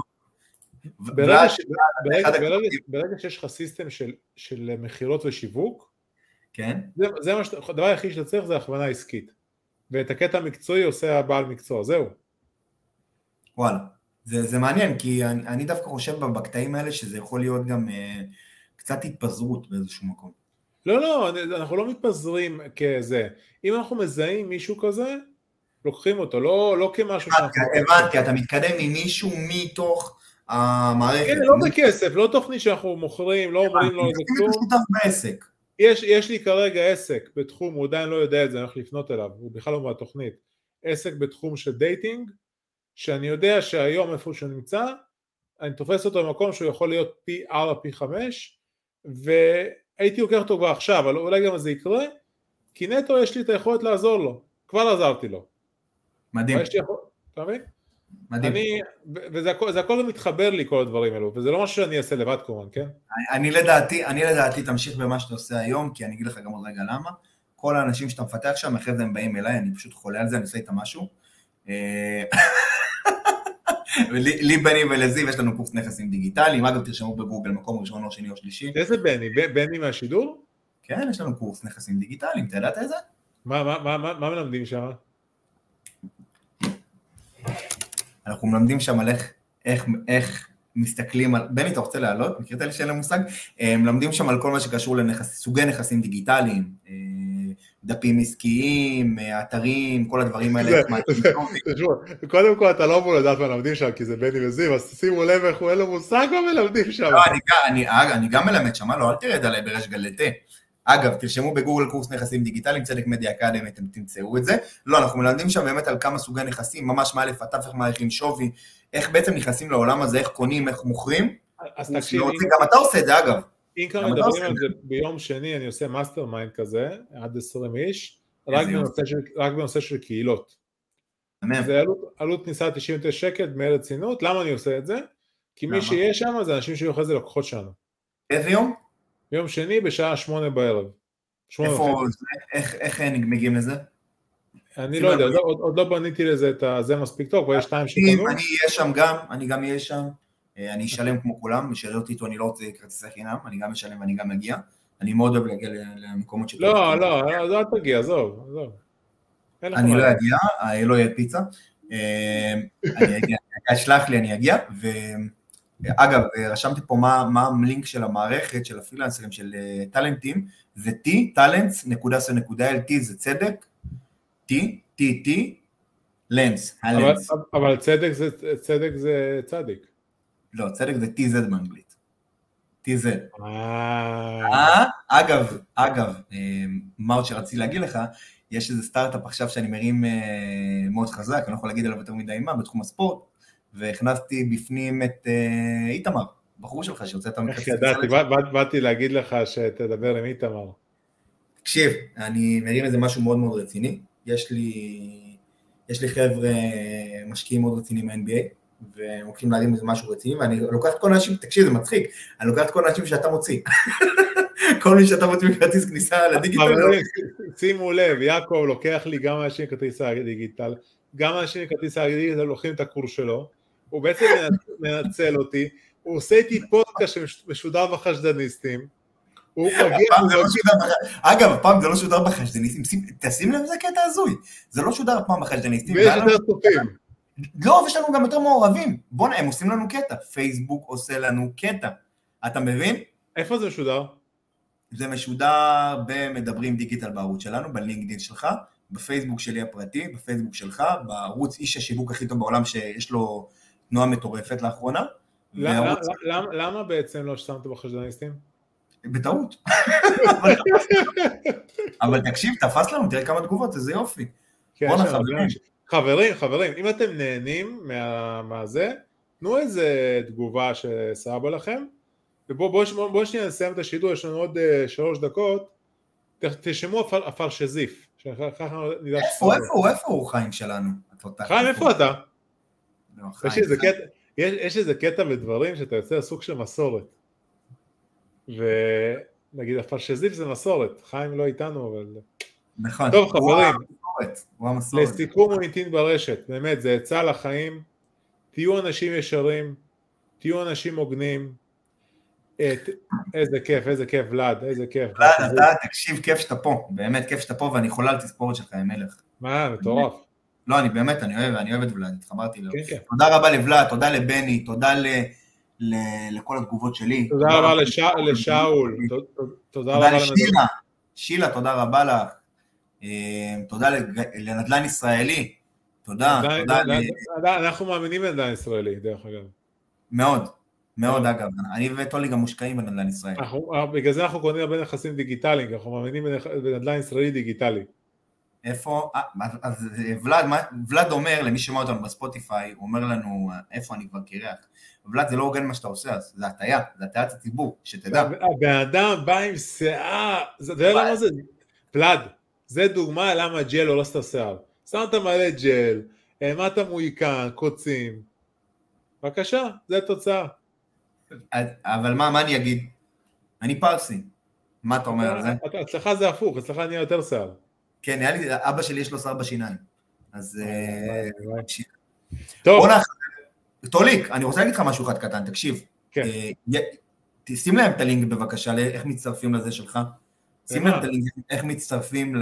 ברגע שיש לך סיסטם של מחירות ושיווק, כן. הדבר היחיד שאתה צריך זה הכוונה עסקית, ואת הקטע המקצועי עושה הבעל מקצוע, זהו. וואלה, זה מעניין, כי אני דווקא חושב בקטעים האלה שזה יכול להיות גם קצת התפזרות באיזשהו מקום. לא, אנחנו לא מתפזרים כזה. אם אנחנו מזהים מישהו כזה, לוקחים אותו, לא כמשהו שאנחנו... הבנתי, אתה מתקדם עם מישהו מתוך המערכת. כן, לא בכסף, לא תוכנית שאנחנו מוכרים, לא אומרים לו איזה כלום. שותף בעסק. יש לי כרגע עסק בתחום, הוא עדיין לא יודע את זה, אני הולך לפנות אליו, הוא בכלל לא בתוכנית. עסק בתחום של דייטינג, שאני יודע שהיום איפה שהוא נמצא, אני תופס אותו במקום שהוא יכול להיות פי 4, פי 5, והייתי לוקח אותו כבר עכשיו, אבל אולי גם זה יקרה, כי נטו יש לי את היכולת לעזור לו, כבר עזרתי לו. מדהים. אתה מבין? מדהים. וזה הכל גם מתחבר לי כל הדברים האלו, וזה לא משהו שאני אעשה לבד כמובן, כן? אני לדעתי תמשיך במה שאתה עושה היום, כי אני אגיד לך גם עוד רגע למה. כל האנשים שאתה מפתח שם, אחרי זה הם באים אליי, אני פשוט חולה על זה, אני עושה איתם משהו. לי בני ולזיו יש לנו קורס נכסים דיגיטליים, אגב תרשמו בגוגל מקום ראשון או שני או שלישי. איזה בני? בני מהשידור? כן, יש לנו קורס נכסים דיגיטליים, אתה ידעת את זה? מה מלמדים שם? אנחנו מלמדים שם על איך מסתכלים על, בני אתה רוצה לעלות, מכיר את אלה שאין להם מושג? מלמדים שם על כל מה שקשור לסוגי נכסים דיגיטליים, דפים עסקיים, אתרים, כל הדברים האלה. קודם כל אתה לא אמור לדעת מה מלמדים שם, כי זה בני וזיו, אז שימו לב איך הוא אין לו מושג מה מלמדים שם. לא, אני גם מלמד שם, לא, אל תרד עליי בריש גלתה. אגב, תרשמו בגוגל קורס נכסים דיגיטליים, צדק מדיה אקדמי, אתם תמצאו את זה. לא, אנחנו מלמדים שם באמת על כמה סוגי נכסים, ממש מא' עד ת' איך מעריכים שווי, איך בעצם נכנסים לעולם הזה, איך קונים, איך מוכרים. אז תקשיב, גם אתה עושה את זה, אגב. אם כבר מדברים על זה ביום שני, אני עושה מאסטר מיינד כזה, עד 20 איש, רק בנושא של קהילות. זה עלות כניסה 99 שקל, דמי רצינות. למה אני עושה את זה? כי מי שיש שם, זה אנשים שיהיו אחרי זה לקוחות שלנו. איזה יום? יום שני בשעה 8 בערב. איך מגיעים לזה? אני לא יודע, עוד לא בניתי לזה את זה מספיק טוב, אבל יש 2 שפנו. אני אהיה שם גם, אני גם אהיה שם, אני אשלם כמו כולם, משאר אותי איתו, אני לא רוצה כרטיסי חינם, אני גם אשלם ואני גם אגיע, אני מאוד אוהב להגיע למקומות שטוב. לא, אז אל תגיע, עזוב. אני לא אגיע, לא יהיה פיצה, אני אגיע, אשלח לי, אני אגיע, אגב, רשמתי פה מה הלינק של המערכת, של הפרילנסרים, של טלנטים, זה t-talents.co.il, זה צדק, t, לנס, הלנס. אבל צדק זה צדיק. לא, צדק זה TZ באנגלית. TZ. אגב, מה עוד שרציתי להגיד לך, יש איזה סטארט-אפ עכשיו שאני מרים מאוד חזק, אני לא יכול להגיד עליו יותר מדי מה, בתחום הספורט, והכנסתי בפנים את איתמר, בחור שלך שיוצא את המקרצים. איך ידעתי, באתי להגיד לך שתדבר עם איתמר. תקשיב, אני מרים איזה משהו מאוד מאוד רציני, יש לי חבר'ה משקיעים מאוד רציניים מה-NBA, והם הולכים להרים איזה משהו רציני, ואני לוקח את כל האנשים, תקשיב, זה מצחיק, אני לוקח את כל האנשים שאתה מוציא, כל מי שאתה מוציא מכרטיס כניסה לדיגיטל. שימו לב, יעקב לוקח לי גם אנשים כרטיס דיגיטל, גם אנשים כרטיס דיגיטל לוקחים את הקורס שלו, הוא בעצם מנצל אותי, הוא עושה איתי פודקאסט שמשודר בחשדניסטים, אגב, הפעם זה לא שודר בחשדניסטים, תשים לב זה קטע הזוי, זה לא שודר הפעם בחשדניסטים. ויש יותר צופים. לא, ויש לנו גם יותר מעורבים, בוא'נה, הם עושים לנו קטע, פייסבוק עושה לנו קטע, אתה מבין? איפה זה משודר? זה משודר במדברים דיגיטל בערוץ שלנו, בלינקדין שלך, בפייסבוק שלי הפרטי, בפייסבוק שלך, בערוץ איש השיווק הכי טוב בעולם שיש לו תנועה מטורפת לאחרונה. למה בעצם לא שמת בחשדניסטים? בטעות. אבל תקשיב, תפס לנו, תראה כמה תגובות, איזה יופי. בואנה חברים, אם אתם נהנים מהזה, תנו איזה תגובה שסבבה לכם, ובואו שנייה נסיים את השידור, יש לנו עוד 3 דקות, תשמעו הפרשזיף. איפה הוא חיים שלנו? חיים, איפה אתה? יש איזה קטע בדברים שאתה יוצא סוג של מסורת. ונגיד הפרשזיף זה מסורת, חיים לא איתנו, אבל... נכון. טוב חברים, המסורת. לסיכום מוניטין ברשת, באמת זה עצה לחיים, תהיו אנשים ישרים, תהיו אנשים הוגנים, איזה כיף ולד, איזה כיף. ולד, אתה תקשיב, כיף שאתה פה, באמת כיף שאתה פה, ואני חולה על תספורת שלך, מלך. מה, מטורף. לא, אני באמת, אני אוהב את ולד, התחברתי לו. תודה רבה לבלד, תודה לבני, תודה לכל התגובות שלי. תודה רבה לשאול, תודה רבה לשילה, שילה, תודה רבה לך. תודה לנדל"ן ישראלי, תודה. אנחנו מאמינים בנדל"ן ישראלי, דרך אגב. מאוד, מאוד אגב. אני וטולי גם מושקעים בנדל"ן ישראל. בגלל זה אנחנו קונים הרבה נכסים דיגיטליים, אנחנו מאמינים בנדל"ן ישראלי דיגיטלי. איפה, אז ולד אומר, למי שמע אותנו בספוטיפיי, הוא אומר לנו, איפה אני כבר קירח? ולד זה לא הוגן מה שאתה עושה, זה הטעיה, זה הטעיית הציבור, שתדע. הבן אדם בא עם שיער, אתה יודע למה זה? ולד, זה דוגמה למה ג'ל לא עושה שיער. שמת מלא ג'ל, העמדת מויקן, קוצים, בבקשה, זה התוצאה. אבל מה אני אגיד? אני פרסי, מה אתה אומר על זה? אצלך זה הפוך, אצלך נהיה יותר שיער. כן, אבא שלי יש לו שיער בשיניים, אז... טוב. טוליק, אני רוצה להגיד לך משהו אחד קטן, תקשיב. כן. שים להם את הלינק בבקשה, איך מצטרפים לזה שלך. שים להם את הלינק, איך מצטרפים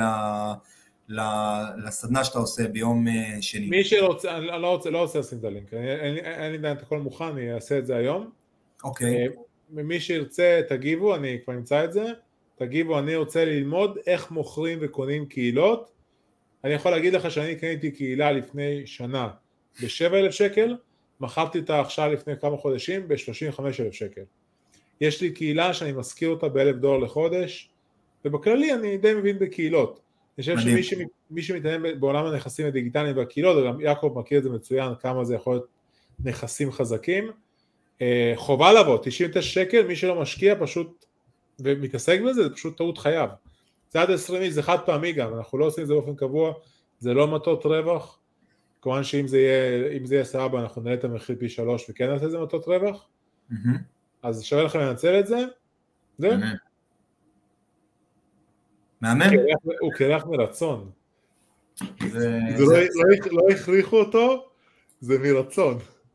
לסדנה שאתה עושה ביום שני. מי שרוצה, אני לא רוצה לשים את הלינק, אין לי דעת את הכל מוכן, אני אעשה את זה היום. אוקיי. מי שירצה, תגיבו, אני כבר נמצא את זה, תגיבו, אני רוצה ללמוד איך מוכרים וקונים קהילות. אני יכול להגיד לך שאני קניתי קהילה לפני שנה ב$7,000 שקל, מכרתי אותה עכשיו לפני כמה חודשים ב$35,000 שקל. יש לי קהילה שאני מזכיר אותה $1,000 לחודש, ובכללי אני די מבין בקהילות. אני חושב שמי שמתעניין בעולם הנכסים הדיגיטליים והקהילות, וגם יעקב מכיר את זה מצוין, כמה זה יכול להיות נכסים חזקים, חובה לבוא, 99 שקל, מי שלא משקיע פשוט, ומתעסק בזה, זה פשוט טעות חייב. זה עד 20 איש, זה חד פעמי גם, אנחנו לא עושים את זה באופן קבוע, זה לא מטות רווח, כמובן שאם זה יהיה סבבה, אנחנו נעלה את המחיר פי 3 וכן נעשה את זה מטות רווח, אז שווה לכם לנצל את זה, זהו. מאמן? הוא קרח מרצון. לא הכריחו אותו, זה מרצון.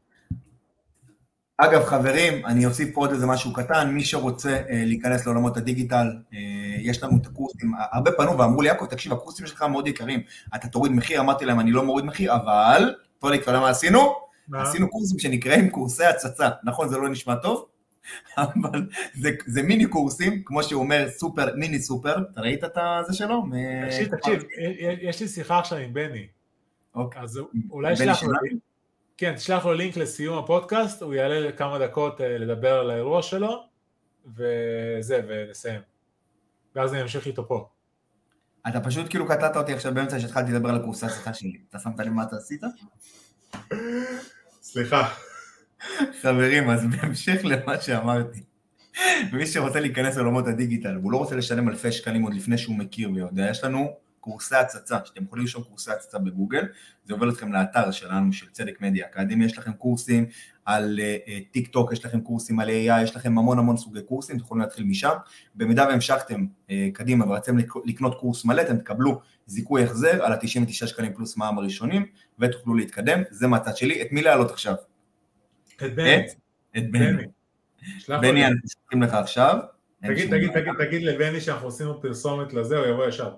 אגב חברים, אני אוסיף פה עוד איזה משהו קטן, מי שרוצה להיכנס לעולמות הדיגיטל, יש לנו את הקורסים, הרבה פנו ואמרו לי, יעקב, תקשיב, הקורסים שלך מאוד יקרים, אתה תוריד מחיר, אמרתי להם, אני לא מוריד מחיר, אבל, טוליק, אתה יודע מה עשינו? עשינו קורסים שנקראים קורסי הצצה, נכון, זה לא נשמע טוב, אבל זה מיני קורסים, כמו שהוא אומר, סופר, מיני סופר, אתה ראית את זה שלו? תקשיב, יש לי שיחה עכשיו עם בני, אז אולי שלח לו, כן, תשלח לו לינק לסיום הפודקאסט, הוא יעלה לכמה דקות לדבר על האירוע שלו, ונסיים. ואז אני אמשיך איתו פה. אתה פשוט כאילו קטעת אותי עכשיו באמצע שהתחלתי לדבר על הקורסי השיחה שלי. אתה שמת לי מה אתה עשית? סליחה. חברים, אז בהמשך למה שאמרתי, מי שרוצה להיכנס לעולמות הדיגיטל, והוא לא רוצה לשלם אלפי שקלים עוד לפני שהוא מכיר ויודע, יש לנו קורסי הצצה, שאתם יכולים לרשום קורסי הצצה בגוגל, זה עובר לכם לאתר שלנו, של צדק מדיה אקדמי, יש לכם קורסים על טיק טוק, יש לכם קורסים על AI, יש לכם המון סוגי קורסים, אתם יכולים להתחיל משם, במידה והמשכתם קדימה ורצתם לקנות קורס מלא, אתם תקבלו זיכוי החזר על ה-99 שקלים פלוס מע"מ הראשונים, ותוכלו להתקדם, זה מהצד שלי, את מי להעלות עכשיו? את בני. את בני. בני, אנחנו שולחים לך עכשיו. תגיד לבני שאנחנו עושים פרסומת לזה, הוא יבוא ישר.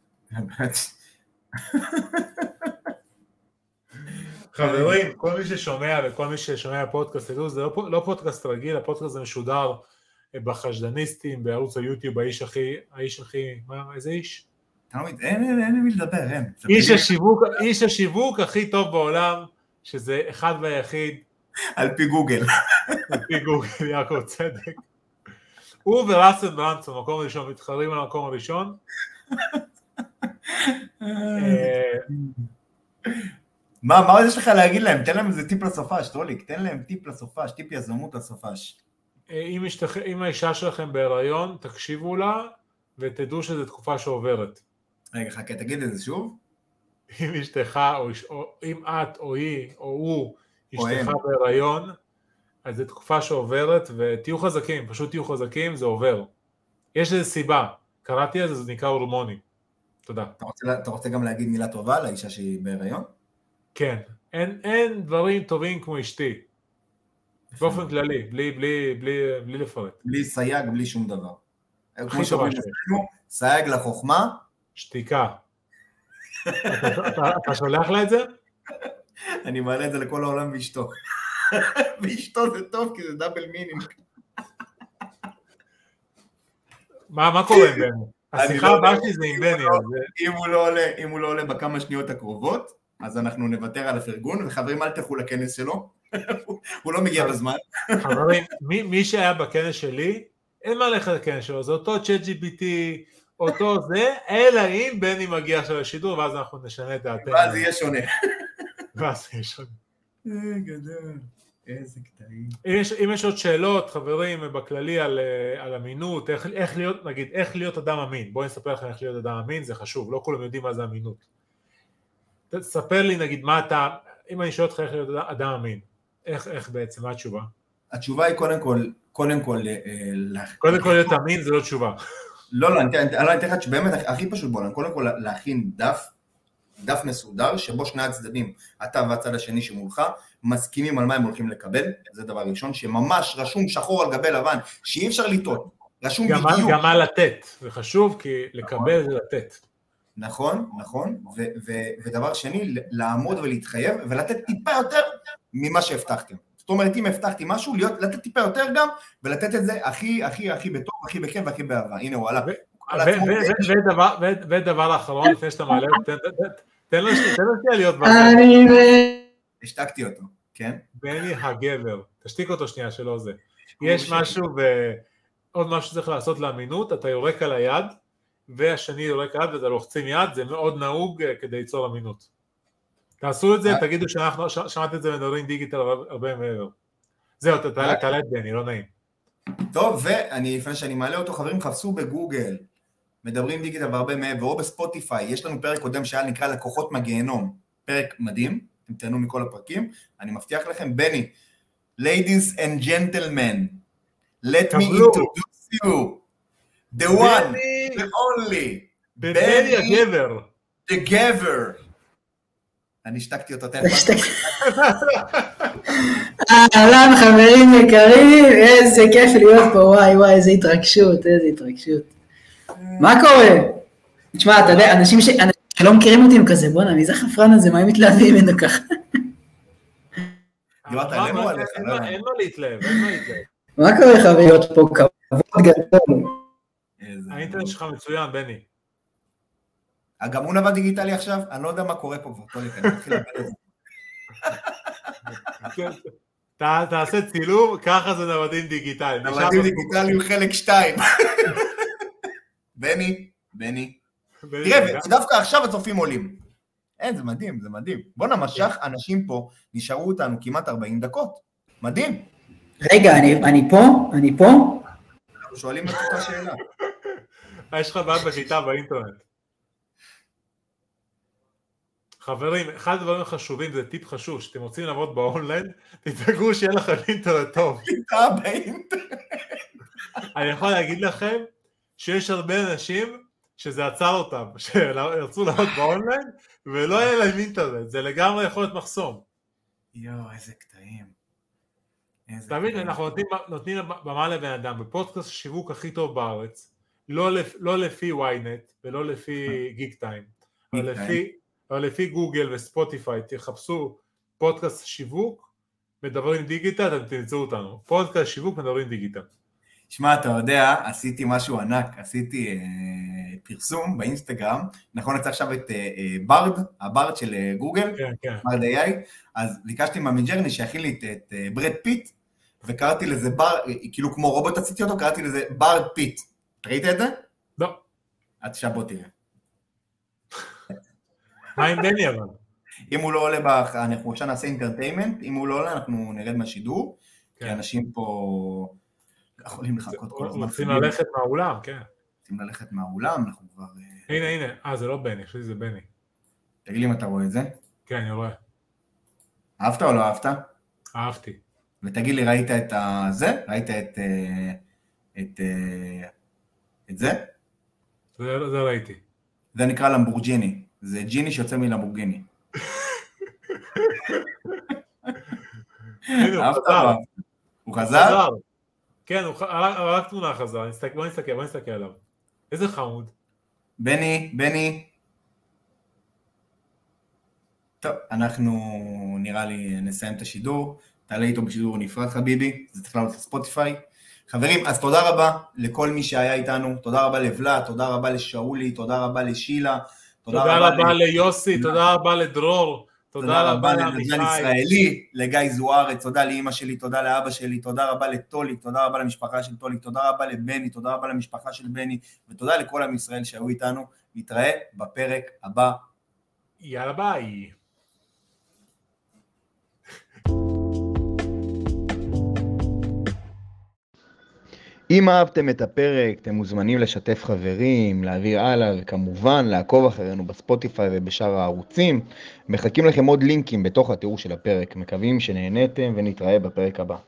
חברים, כל מי ששומע וכל מי ששומע הפודקאסט, זה לא פודקאסט רגיל, הפודקאסט זה משודר בחשדניסטים, בערוץ היוטיוב, האיש הכי, איזה איש? אין מי לדבר, אין. איש השיווק הכי טוב בעולם, שזה אחד והיחיד. על פי גוגל. על פי גוגל, יעקב צדק. הוא וראסל ברנסון, מקום ראשון, מתחרים על המקום הראשון. מה יש לך להגיד להם? תן להם איזה טיפ לסופש, טוליק, תן להם טיפ לסופש, טיפ יזמות לסופש. אם האישה שלכם בהיריון, תקשיבו לה ותדעו שזו תקופה שעוברת. רגע, חכה, תגיד את זה שוב. אם אשתך, או אם את, או היא, או הוא, אשתך בהיריון, אז זו תקופה שעוברת, ותהיו חזקים, פשוט תהיו חזקים, זה עובר. יש איזו סיבה, קראתי על זה, זה נקרא הורמוני. תודה. אתה רוצה גם להגיד מילה טובה לאישה שהיא בהיריון? כן, אין דברים טובים כמו אשתי. באופן כללי, בלי לפרט. בלי סייג, בלי שום דבר. הכי טובה שיש. סייג לחוכמה. שתיקה. אתה שולח לה את זה? אני מעלה את זה לכל העולם ואשתו. ואשתו זה טוב כי זה דאבל מינינג. מה קורה עם בני? השיחה הבאה שלי זה עם בני. אם הוא לא עולה בכמה שניות הקרובות, אז אנחנו נוותר על הפרגון, וחברים אל תלכו לכנס שלו, הוא לא מגיע בזמן. חברים, מי שהיה בכנס שלי, אין מה ללכת לכנס שלו, זה אותו ChatGPT, אותו זה, אלא אם בני מגיע עכשיו לשידור, ואז אנחנו נשנה את דעתנו. ואז יהיה שונה. ואז יהיה שונה. גדול, איזה קטעים. אם יש עוד שאלות, חברים, בכללי על אמינות, איך להיות אדם אמין, בואו נספר לכם איך להיות אדם אמין, זה חשוב, לא כולם יודעים מה זה אמינות. תספר לי, נגיד, מה אתה, אם אני שואל אותך איך להיות אדם אמין, איך בעצם, מה התשובה? התשובה היא קודם כל להיות אמין זה לא תשובה. לא, אני אתן לך שבאמת הכי פשוט בעולם, קודם כל להכין דף מסודר, שבו שני הצדדים, אתה והצד השני שמולך, מסכימים על מה הם הולכים לקבל, זה דבר ראשון, שממש רשום שחור על גבי לבן, שאי אפשר לטעות, רשום בדיוק. גם מה לתת, זה חשוב, כי לקבל זה לתת. נכון, ודבר שני, לעמוד ולהתחייב, ולתת טיפה יותר ממה שהבטחתם. זאת אומרת, אם הבטחתי משהו, לתת טיפה יותר גם, ולתת את זה הכי בטוב, הכי בכיף והכי באהבה. הנה הוא עלה. ודבר האחרון, לפני שאתה מעלה, תן לו שנייה להיות בזה. השתקתי אותו, כן? בני הגבר, תשתיק אותו שנייה שלא זה. יש משהו, עוד משהו שצריך לעשות לאמינות, אתה יורק על היד, והשני יורק על היד ואתה לוחצים יד, זה מאוד נהוג כדי ליצור אמינות. תעשו את זה, תגידו שאנחנו שמעתי את זה מדברים דיגיטל הרבה מעבר. זהו, תעלה את בני, לא נעים. טוב, לפני שאני מעלה אותו, חברים, חפשו בגוגל, מדברים דיגיטל והרבה מעבר, או בספוטיפיי, יש לנו פרק קודם שהיה נקרא לקוחות מהגיהנום, פרק מדהים, אתם תהנו מכל הפרקים, אני מבטיח לכם, בני, ladies and gentlemen, let me introduce you, the one, the only, בני הגבר. the גבר. אני השתקתי אותו תכף. אהלן חברים יקרים, איזה כיף להיות פה, וואי, איזה התרגשות. מה קורה? תשמע, אתה יודע, אנשים שלא מכירים אותי הם כזה, בוא'נה, מי זה החפרן הזה, מה הם מתלהבים ממנו ככה? אין מה להתלהב. מה קורה חוויות פה, כבוד גדול. האינטרנט שלך מצוין, בני. גם הוא נבד דיגיטלי עכשיו? אני לא יודע מה קורה פה כבר, טוליק, אני מתחיל להבין את זה. תעשה צילום, ככה זה נוודים דיגיטליים. נוודים דיגיטליים חלק 2. בני. תראה, ודווקא עכשיו הצופים עולים. אין, זה מדהים. בוא נמשך, אנשים פה נשארו אותנו כמעט 40 דקות. מדהים. רגע, אני פה? אנחנו שואלים את אותה שאלה. יש לך בעד בשיטה באינטרנט. חברים, אחד הדברים החשובים, זה טיפ חשוב, שאתם רוצים לעבוד באונליין, תדאגו שיהיה לכם אינטרנט טוב. אני יכול להגיד לכם שיש הרבה אנשים שזה עצר אותם, שירצו לעבוד באונליין, ולא יהיה להם אינטרנט, זה לגמרי יכול להיות מחסום. איזה קטעים. תמיד אנחנו נותנים במה לבן אדם, בפודקאסט השיווק הכי טוב בארץ, לא לפי ynet ולא לפי גיק טיים, אבל לפי גוגל וספוטיפיי, תחפשו פודקאסט שיווק, מדברים דיגיטל, אתם תמצאו אותנו. פודקאסט שיווק, מדברים דיגיטל. שמע, אתה יודע, עשיתי משהו ענק, עשיתי פרסום באינסטגרם, נכון, יצא עכשיו את הברד של גוגל, ברד AI, אז ביקשתי מהמידג'רני שיכין לי את ברד פיט, וקראתי לזה כאילו כמו רובוט עשיתי אותו, קראתי לזה ברד פיט. ראית את זה? לא. את שבוא תראה. מה עם בני אבל? אם הוא לא עולה, אנחנו עכשיו נעשה אינטרטיימנט, אם הוא לא עולה אנחנו נרד מהשידור, כי אנשים פה יכולים לחכות כל הזמן. רוצים ללכת מהאולם, כן. רוצים ללכת מהאולם, אנחנו כבר... הנה, זה לא בני, חשבתי שזה בני. תגיד לי אם אתה רואה את זה. כן, אני רואה. אהבת או לא אהבת? אהבתי. ותגיד לי, ראית את זה? ראית את זה? זה ראיתי. זה נקרא למבורג'יני. זה ג'יני שיוצא מלמבורגיני. הוא חזר? כן, רק תמונה חזר. בוא נסתכל עליו. איזה חמוד. בני. טוב, אנחנו נראה לי נסיים את השידור. תעלה איתו בשידור נפרד חביבי. זה צריך לעלות לספוטיפיי. חברים, אז תודה רבה לכל מי שהיה איתנו. תודה רבה לבלה, תודה רבה לשאולי, תודה רבה לשילה. תודה רבה ליוסי, תודה רבה לדרור, תודה רבה לנדל"ן ישראלי, לגיא זוארץ, תודה לאמא שלי, תודה לאבא שלי, תודה רבה לטולי, תודה רבה למשפחה של טולי, תודה רבה לבני, תודה רבה למשפחה של בני, ותודה לכל עם ישראל שהיו איתנו. נתראה בפרק הבא. יאללה ביי. אם אהבתם את הפרק, אתם מוזמנים לשתף חברים, להעביר הלאה, וכמובן לעקוב אחרינו בספוטיפיי ובשאר הערוצים. מחכים לכם עוד לינקים בתוך התיאור של הפרק. מקווים שנהניתם ונתראה בפרק הבא.